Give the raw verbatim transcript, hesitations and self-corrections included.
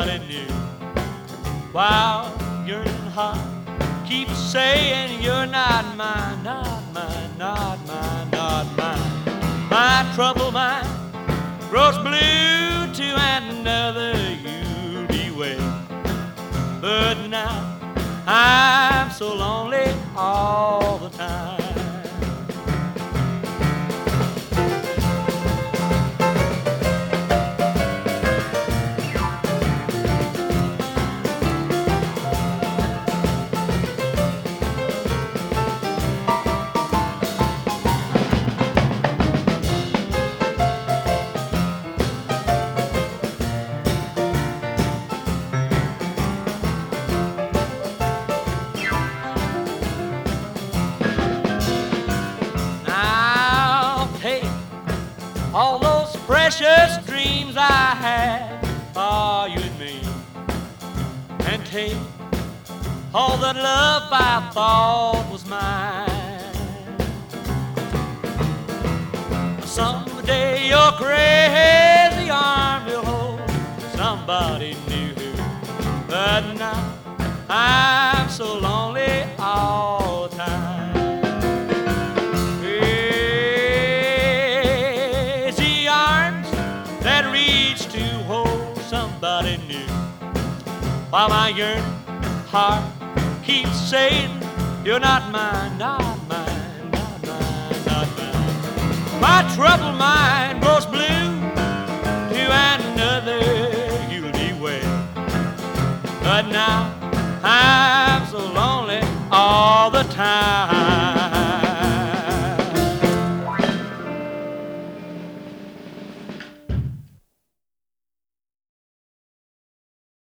somebody new. While yearning heart keeps saying you're not mine, not mine, not mine, not mine. My troubled mind grows blue to another you'll be wed. But now I'm so lonely all the time. All those precious dreams I had for you and me, and take all that love I thought was mine. Someday your crazy arm will hold somebody new, but now I'm so lonely all the time. Somebody new, while my yearning heart keeps saying you're not mine, not mine, not mine, not mine. My troubled mind grows blue to another you'll be wed. But now I'm so lonely all the time.